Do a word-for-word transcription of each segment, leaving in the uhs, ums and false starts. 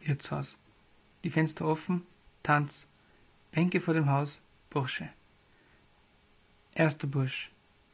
Wirtshaus. Die Fenster offen, Tanz, Bänke vor dem Haus, Bursche. Erster Bursch.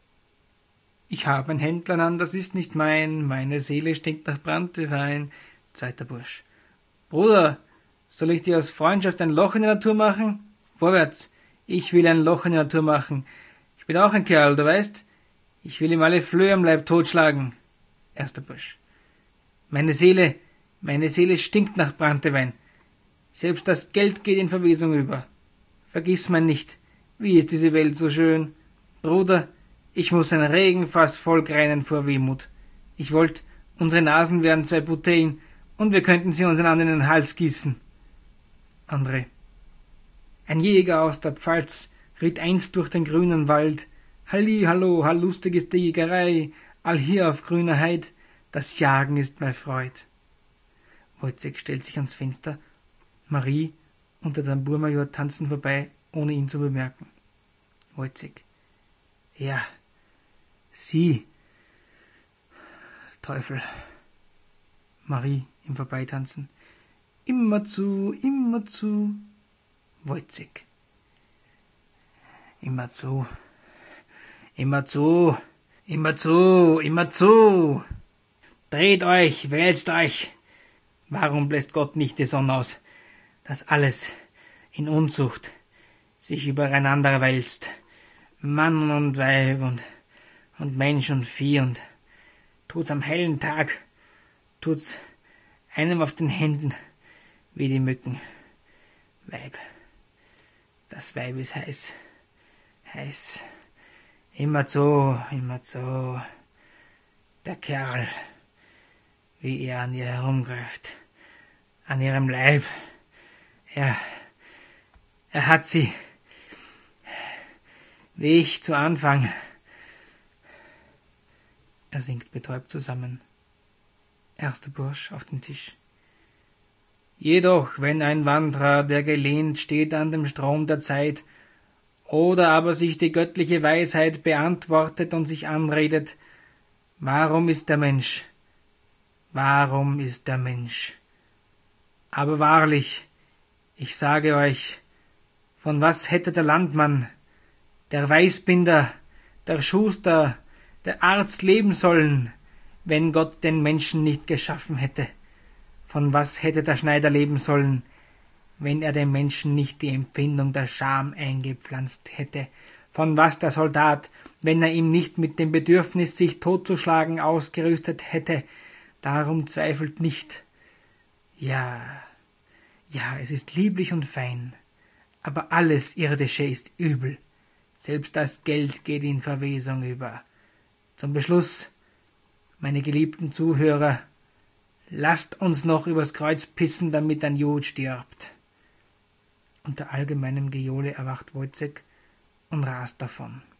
Ich hab ein Händlein an, das ist nicht mein, meine Seele stinkt nach Branntwein. Zweiter Bursch. Bruder, soll ich dir aus Freundschaft ein Loch in die Natur machen? Vorwärts, ich will ein Loch in die Natur machen. Ich bin auch ein Kerl, du weißt, ich will ihm alle Flöhe am Leib totschlagen. Erster Bursch. Meine Seele, meine Seele stinkt nach Branntwein. Selbst das Geld geht in Verwesung über. Vergiss mein nicht, wie ist diese Welt so schön. Bruder, ich muß ein Regenfass voll greinen vor Wehmut. Ich wollt, unsere Nasen wären zwei Bouteillen und wir könnten sie uns einander in den Hals gießen. Andre. Ein Jäger aus der Pfalz ritt einst durch den grünen Wald. Halli, hallo, hall lustig ist die Jägerei, all hier auf grüner Heid, das Jagen ist mein Freud. Wojciech stellt sich ans Fenster. Marie und der Tambourmajor tanzen vorbei, ohne ihn zu bemerken. Wojciech. Ja, sie. Teufel. Marie im Vorbeitanzen. Immer zu, immer zu. Wojciech. Immer zu. Immer zu. Immer zu. Immer zu. Dreht euch, wälzt euch. Warum bläst Gott nicht die Sonne aus, dass alles in Unzucht sich übereinander wälzt? Mann und Weib und, und Mensch und Vieh und tut's am hellen Tag, tut's einem auf den Händen wie die Mücken. Weib, das Weib ist heiß, heiß, immer so, immer so. Der Kerl, wie er an ihr herumgreift, an ihrem Leib, er, er hat sie, wie ich zu Anfang. Er sinkt betäubt zusammen. Erster Bursch auf den Tisch. Jedoch, wenn ein Wanderer, der gelehnt steht an dem Strom der Zeit, oder aber sich die göttliche Weisheit beantwortet und sich anredet, warum ist der Mensch? Warum ist der Mensch? Aber wahrlich, ich sage euch, von was hätte der Landmann, der Weißbinder, der Schuster, der Arzt leben sollen, wenn Gott den Menschen nicht geschaffen hätte? Von was hätte der Schneider leben sollen, wenn er dem Menschen nicht die Empfindung der Scham eingepflanzt hätte? Von was der Soldat, wenn er ihm nicht mit dem Bedürfnis, sich totzuschlagen, ausgerüstet hätte? Darum zweifelt nicht. Ja, ja, es ist lieblich und fein, aber alles Irdische ist übel. Selbst das Geld geht in Verwesung über. Zum Beschluss, meine geliebten Zuhörer, lasst uns noch übers Kreuz pissen, damit ein Jud stirbt. Unter allgemeinem Gejohle erwacht Wojciech und rast davon.